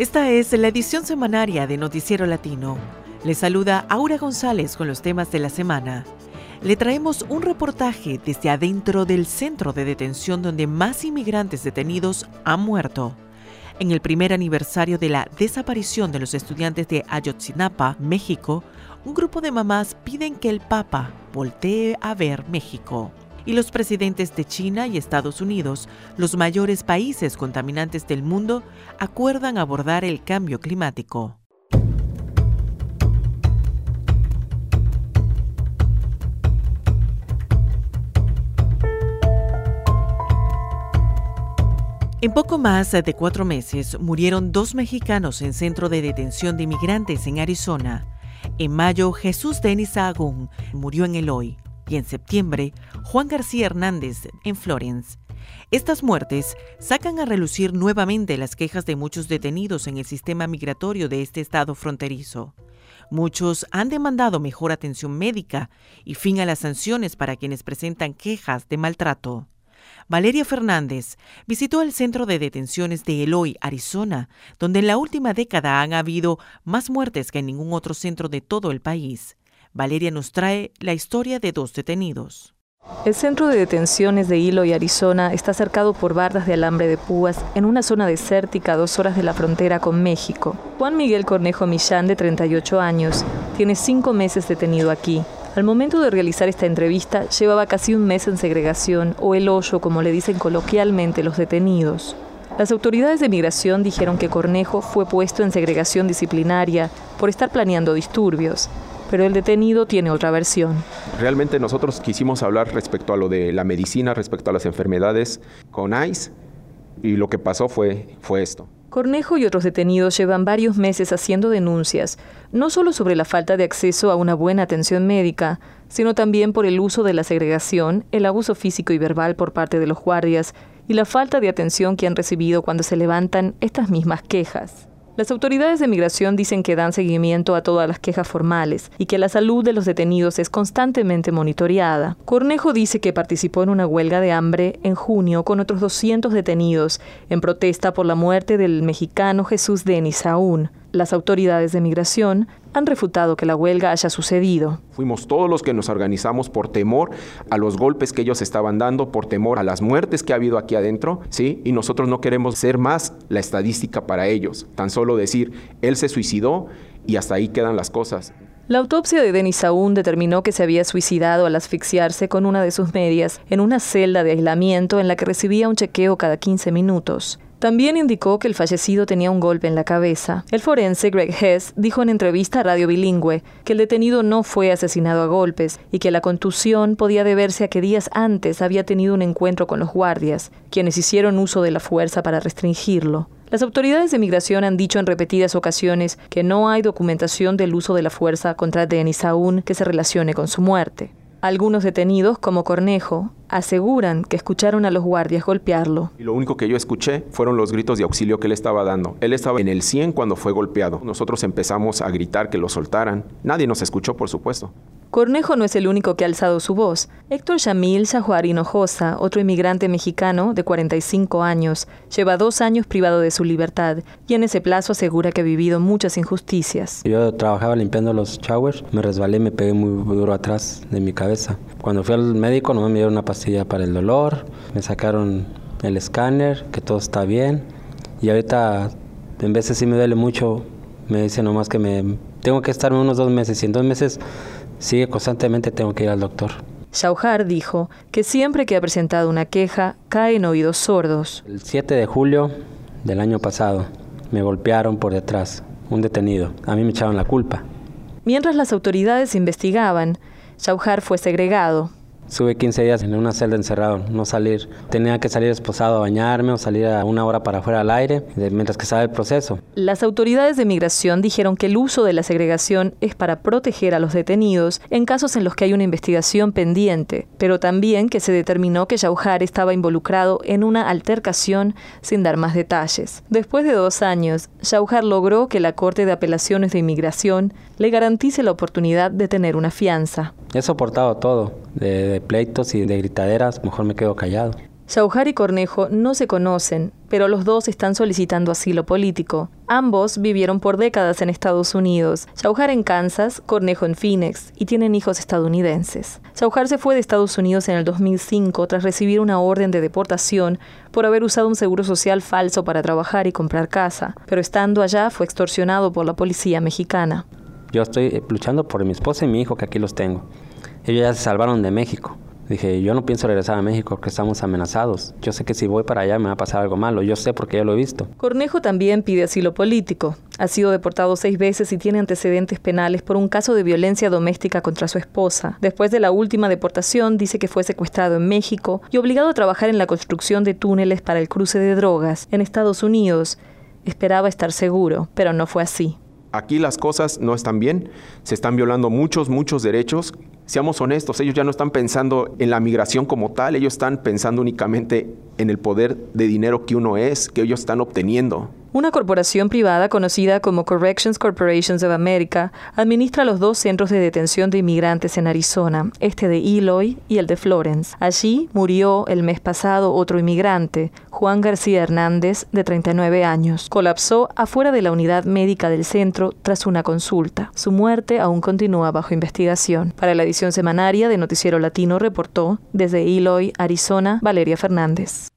Esta es la edición semanaria de Noticiero Latino. Les saluda Aura González con los temas de la semana. Le traemos un reportaje desde adentro del centro de detención donde más inmigrantes detenidos han muerto. En el primer aniversario de la desaparición de los estudiantes de Ayotzinapa, México, un grupo de mamás piden que el Papa voltee a ver México. Y los presidentes de China y Estados Unidos, los mayores países contaminantes del mundo, acuerdan abordar el cambio climático. En poco más de 4 meses murieron 2 mexicanos en centro de detención de inmigrantes en Arizona. En mayo, Jesús Denis Sahagún murió en Eloy. Y en septiembre, Juan García Hernández en Florence. Estas muertes sacan a relucir nuevamente las quejas de muchos detenidos en el sistema migratorio de este estado fronterizo. Muchos han demandado mejor atención médica y fin a las sanciones para quienes presentan quejas de maltrato. Valeria Fernández visitó el centro de detenciones de Eloy, Arizona, donde en la última década han habido más muertes que en ningún otro centro de todo el país. Valeria nos trae la historia de 2 detenidos. El centro de detenciones de Eloy, Arizona, está cercado por bardas de alambre de púas en una zona desértica a 2 horas de la frontera con México. Juan Miguel Cornejo Millán, de 38 años, tiene 5 meses detenido aquí. Al momento de realizar esta entrevista, llevaba casi un mes en segregación, o el hoyo, como le dicen coloquialmente los detenidos. Las autoridades de migración dijeron que Cornejo fue puesto en segregación disciplinaria por estar planeando disturbios. Pero el detenido tiene otra versión. Realmente nosotros quisimos hablar respecto a lo de la medicina, respecto a las enfermedades con ICE, y lo que pasó fue esto. Cornejo y otros detenidos llevan varios meses haciendo denuncias, no solo sobre la falta de acceso a una buena atención médica, sino también por el uso de la segregación, el abuso físico y verbal por parte de los guardias y la falta de atención que han recibido cuando se levantan estas mismas quejas. Las autoridades de migración dicen que dan seguimiento a todas las quejas formales y que la salud de los detenidos es constantemente monitoreada. Cornejo dice que participó en una huelga de hambre en junio con otros 200 detenidos en protesta por la muerte del mexicano Jesús Denis Sahagún. Las autoridades de migración han refutado que la huelga haya sucedido. Fuimos todos los que nos organizamos por temor a los golpes que ellos estaban dando, por temor a las muertes que ha habido aquí adentro, ¿sí? Y nosotros no queremos ser más la estadística para ellos. Tan solo decir, él se suicidó y hasta ahí quedan las cosas. La autopsia de Denis Sahagún determinó que se había suicidado al asfixiarse con una de sus medias en una celda de aislamiento en la que recibía un chequeo cada 15 minutos. También indicó que el fallecido tenía un golpe en la cabeza. El forense Greg Hess dijo en entrevista a Radio Bilingüe que el detenido no fue asesinado a golpes y que la contusión podía deberse a que días antes había tenido un encuentro con los guardias, quienes hicieron uso de la fuerza para restringirlo. Las autoridades de migración han dicho en repetidas ocasiones que no hay documentación del uso de la fuerza contra Denis Sahagún que se relacione con su muerte. Algunos detenidos, como Cornejo, aseguran que escucharon a los guardias golpearlo. Y lo único que yo escuché fueron los gritos de auxilio que él estaba dando. Él estaba en el 100 cuando fue golpeado. Nosotros empezamos a gritar que lo soltaran. Nadie nos escuchó, por supuesto. Cornejo no es el único que ha alzado su voz. Héctor Yamil Shahuar Hinojosa, otro inmigrante mexicano de 45 años, lleva 2 años privado de su libertad y en ese plazo asegura que ha vivido muchas injusticias. Yo trabajaba limpiando los showers, me resbalé y me pegué muy duro atrás de mi cabeza. Cuando fui al médico nomás me dieron una pastilla para el dolor, me sacaron el escáner, que todo está bien, y ahorita en veces sí me duele mucho, me dicen nomás que tengo que estarme unos 2 meses, y en 2 meses sigue constantemente tengo que ir al doctor. Shahuar dijo que siempre que ha presentado una queja, cae en oídos sordos. El 7 de julio del año pasado me golpearon por detrás, un detenido. A mí me echaron la culpa. Mientras las autoridades investigaban, Shahuar fue segregado. Estuve 15 días en una celda encerrado, no salir. Tenía que salir esposado a bañarme o salir a 1 hora para afuera al aire, mientras que estaba el proceso. Las autoridades de migración dijeron que el uso de la segregación es para proteger a los detenidos en casos en los que hay una investigación pendiente, pero también que se determinó que Shahuar estaba involucrado en una altercación sin dar más detalles. Después de 2 años, Shahuar logró que la Corte de Apelaciones de Inmigración le garantice la oportunidad de tener una fianza. He soportado todo, de pleitos y de gritaderas, mejor me quedo callado. Xaujar y Cornejo no se conocen, pero los dos están solicitando asilo político. Ambos vivieron por décadas en Estados Unidos, Xaujar en Kansas, Cornejo en Phoenix, y tienen hijos estadounidenses. Xaujar se fue de Estados Unidos en el 2005 tras recibir una orden de deportación por haber usado un seguro social falso para trabajar y comprar casa, pero estando allá fue extorsionado por la policía mexicana. Yo estoy luchando por mi esposa y mi hijo, que aquí los tengo. Ellos ya se salvaron de México. Dije, yo no pienso regresar a México porque estamos amenazados. Yo sé que si voy para allá me va a pasar algo malo. Yo sé porque yo lo he visto. Cornejo también pide asilo político. Ha sido deportado 6 veces y tiene antecedentes penales por un caso de violencia doméstica contra su esposa. Después de la última deportación, dice que fue secuestrado en México y obligado a trabajar en la construcción de túneles para el cruce de drogas en Estados Unidos. Esperaba estar seguro, pero no fue así. Aquí las cosas no están bien, se están violando muchos derechos. Seamos honestos, ellos ya no están pensando en la migración como tal, ellos están pensando únicamente en el poder de dinero que uno es, que ellos están obteniendo. Una corporación privada conocida como Corrections Corporations of America administra los 2 centros de detención de inmigrantes en Arizona, este de Eloy y el de Florence. Allí murió el mes pasado otro inmigrante, Juan García Hernández, de 39 años. Colapsó afuera de la unidad médica del centro tras una consulta. Su muerte aún continúa bajo investigación. Para la edición semanaria de Noticiero Latino reportó desde Eloy, Arizona, Valeria Fernández.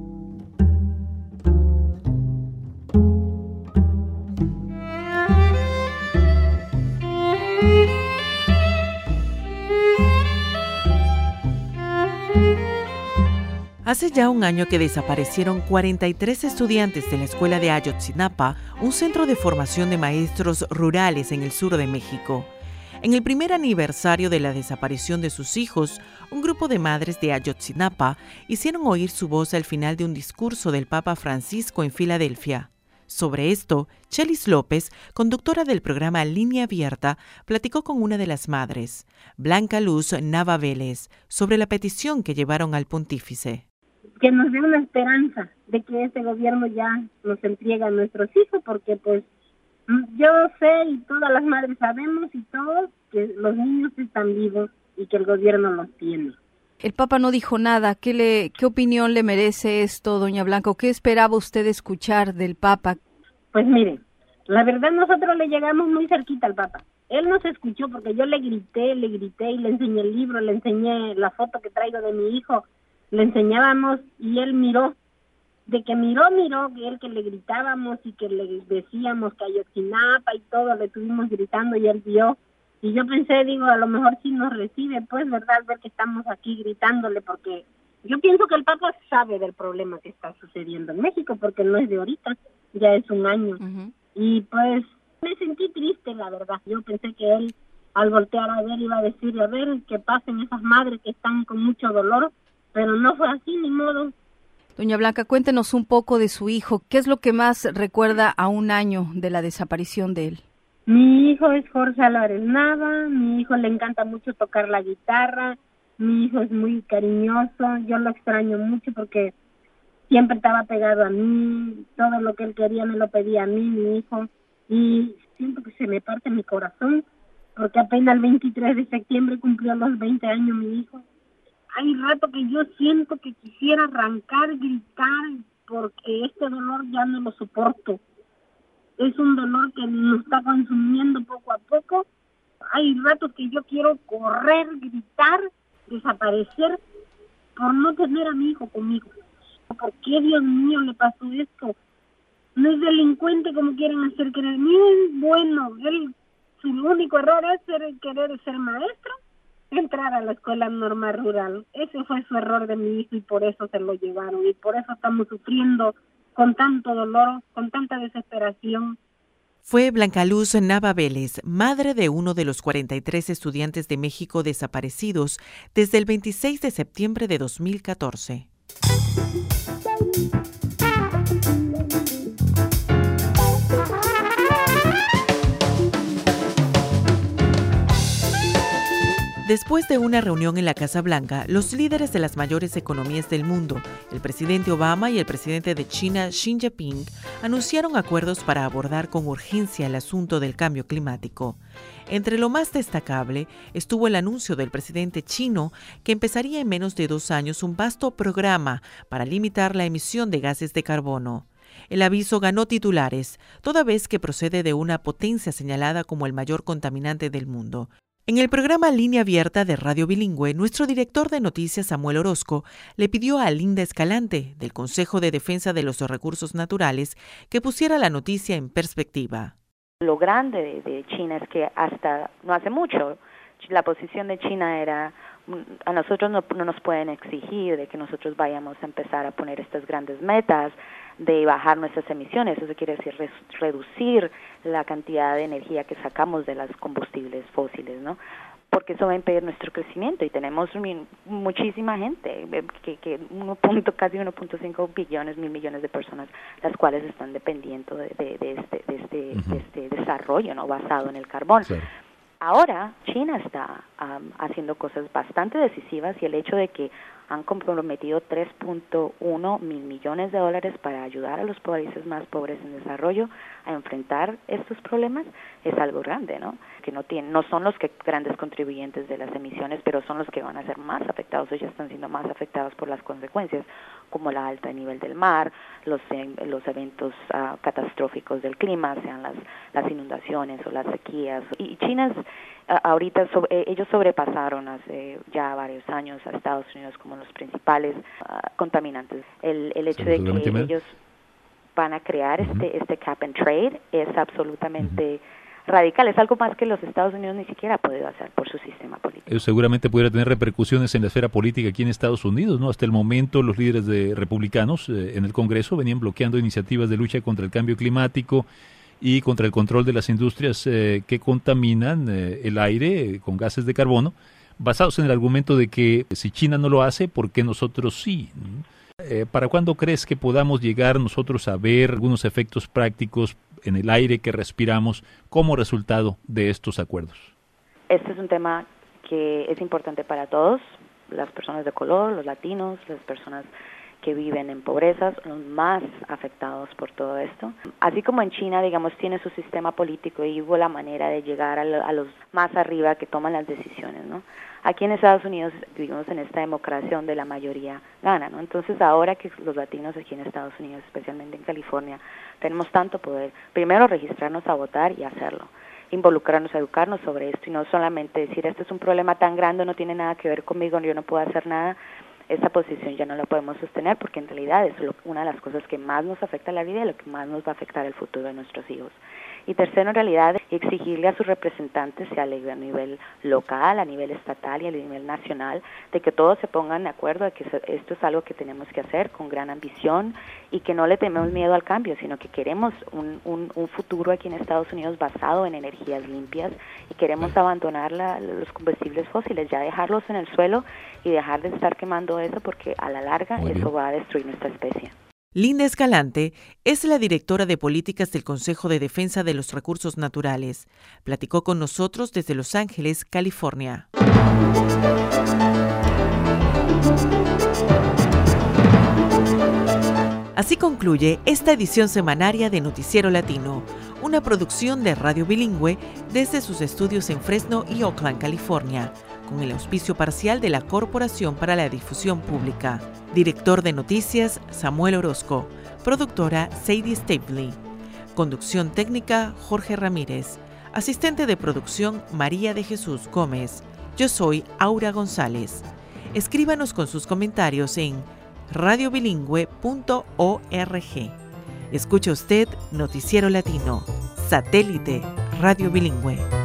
Hace ya un año que desaparecieron 43 estudiantes de la escuela de Ayotzinapa, un centro de formación de maestros rurales en el sur de México. En el primer aniversario de la desaparición de sus hijos, un grupo de madres de Ayotzinapa hicieron oír su voz al final de un discurso del Papa Francisco en Filadelfia. Sobre esto, Chelis López, conductora del programa Línea Abierta, platicó con una de las madres, Blanca Luz Nava Vélez, sobre la petición que llevaron al pontífice. Que nos dé una esperanza de que este gobierno ya nos entrega a nuestros hijos, porque pues yo sé y todas las madres sabemos y todos que los niños están vivos y que el gobierno los tiene. El Papa no dijo nada. ¿Qué opinión le merece esto, doña Blanca? ¿Qué esperaba usted escuchar del Papa? Pues mire, la verdad nosotros le llegamos muy cerquita al Papa. Él nos escuchó porque yo le grité y le enseñé el libro, le enseñé la foto que traigo de mi hijo, le enseñábamos y él miró. De que miró, que le gritábamos y que le decíamos que Ayotzinapa y todo, le estuvimos gritando y él vio. Y yo pensé, digo, a lo mejor sí nos recibe, pues, ¿verdad? Ver que estamos aquí gritándole, porque yo pienso que el Papa sabe del problema que está sucediendo en México, porque no es de ahorita, ya es un año. Uh-huh. Y pues me sentí triste, la verdad. Yo pensé que él, al voltear a ver, iba a decir, a ver, que pasen esas madres que están con mucho dolor, pero no fue así, ni modo. Doña Blanca, cuéntenos un poco de su hijo. ¿Qué es lo que más recuerda a un año de la desaparición de él? Mi hijo es Jorge Álvarez Nava, mi hijo le encanta mucho tocar la guitarra, mi hijo es muy cariñoso, yo lo extraño mucho porque siempre estaba pegado a mí, todo lo que él quería me lo pedía a mí, mi hijo, y siento que se me parte mi corazón, porque apenas el 23 de septiembre cumplió los 20 años mi hijo. Hay rato que yo siento que quisiera arrancar, gritar, porque este dolor ya no lo soporto. Es un dolor que nos está consumiendo poco a poco. Hay ratos que yo quiero correr, gritar, desaparecer, por no tener a mi hijo conmigo. ¿Por qué, Dios mío, le pasó esto? No es delincuente como quieren hacer creer. Ni es bueno. Su único error es querer ser maestro, entrar a la escuela normal rural. Ese fue su error de mi hijo y por eso se lo llevaron. Y por eso estamos sufriendo con tanto dolor, con tanta desesperación. Fue Blanca Luz Nava Vélez, madre de uno de los 43 estudiantes de México desaparecidos desde el 26 de septiembre de 2014. Después de una reunión en la Casa Blanca, los líderes de las mayores economías del mundo, el presidente Obama y el presidente de China, Xi Jinping, anunciaron acuerdos para abordar con urgencia el asunto del cambio climático. Entre lo más destacable estuvo el anuncio del presidente chino que empezaría en menos de 2 años un vasto programa para limitar la emisión de gases de carbono. El aviso ganó titulares, toda vez que procede de una potencia señalada como el mayor contaminante del mundo. En el programa Línea Abierta de Radio Bilingüe, nuestro director de noticias, Samuel Orozco, le pidió a Linda Escalante, del Consejo de Defensa de los Recursos Naturales, que pusiera la noticia en perspectiva. Lo grande de China es que hasta no hace mucho, la posición de China era, a nosotros no nos pueden exigir de que nosotros vayamos a empezar a poner estas grandes metas de bajar nuestras emisiones. Eso quiere decir reducir la cantidad de energía que sacamos de los combustibles fósiles, ¿no? Porque eso va a impedir nuestro crecimiento y tenemos muchísima gente, casi 1.5 billones, 1.000 millones de personas, las cuales están dependiendo de este desarrollo, ¿no?, basado en el carbón. Claro. Ahora China está haciendo cosas bastante decisivas y el hecho de que han comprometido 3.1 mil millones de dólares para ayudar a los países más pobres en desarrollo a enfrentar estos problemas es algo grande, ¿no? Que no son los grandes contribuyentes de las emisiones, pero son los que van a ser más afectados, o ya están siendo más afectados por las consecuencias, como la alta nivel del mar, los eventos catastróficos del clima, sean las inundaciones o las sequías. Y China ahorita ellos sobrepasaron hace ya varios años a Estados Unidos como los principales contaminantes. El hecho de que ellos van a crear este cap and trade es absolutamente radical. Es algo más que los Estados Unidos ni siquiera ha podido hacer por su sistema político. Eso seguramente pudiera tener repercusiones en la esfera política aquí en Estados Unidos, ¿no? Hasta el momento los líderes republicanos en el Congreso venían bloqueando iniciativas de lucha contra el cambio climático y contra el control de las industrias que contaminan el aire con gases de carbono, basados en el argumento de que si China no lo hace, ¿por qué nosotros sí? ¿Para cuándo crees que podamos llegar nosotros a ver algunos efectos prácticos en el aire que respiramos como resultado de estos acuerdos? Este es un tema que es importante para todos, las personas de color, los latinos, las personas que viven en pobreza, los más afectados por todo esto. Así como en China, digamos, tiene su sistema político y hubo la manera de llegar a los más arriba que toman las decisiones, ¿no? Aquí en Estados Unidos vivimos en esta democracia donde la mayoría gana, ¿no? Entonces ahora que los latinos aquí en Estados Unidos, especialmente en California, tenemos tanto poder, primero registrarnos a votar y hacerlo, involucrarnos, educarnos sobre esto y no solamente decir, este es un problema tan grande, no tiene nada que ver conmigo, yo no puedo hacer nada. Esa posición ya no la podemos sostener porque en realidad es una de las cosas que más nos afecta a la vida y lo que más nos va a afectar el futuro de nuestros hijos. Y tercero, en realidad, exigirle a sus representantes, sea a nivel local, a nivel estatal y a nivel nacional, de que todos se pongan de acuerdo de que esto es algo que tenemos que hacer con gran ambición y que no le tememos miedo al cambio, sino que queremos un futuro aquí en Estados Unidos basado en energías limpias y queremos abandonar los combustibles fósiles, ya dejarlos en el suelo y dejar de estar quemando eso porque a la larga eso va a destruir nuestra especie. Linda Escalante es la directora de políticas del Consejo de Defensa de los Recursos Naturales. Platicó con nosotros desde Los Ángeles, California. Así concluye esta edición semanaria de Noticiero Latino, una producción de Radio Bilingüe desde sus estudios en Fresno y Oakland, California, con el auspicio parcial de la Corporación para la Difusión Pública. Director de noticias, Samuel Orozco. Productora, Sadie Stapley. Conducción técnica, Jorge Ramírez. Asistente de producción, María de Jesús Gómez. Yo soy Aura González. Escríbanos con sus comentarios en radiobilingüe.org. Escucha usted Noticiero Latino, satélite Radio Bilingüe.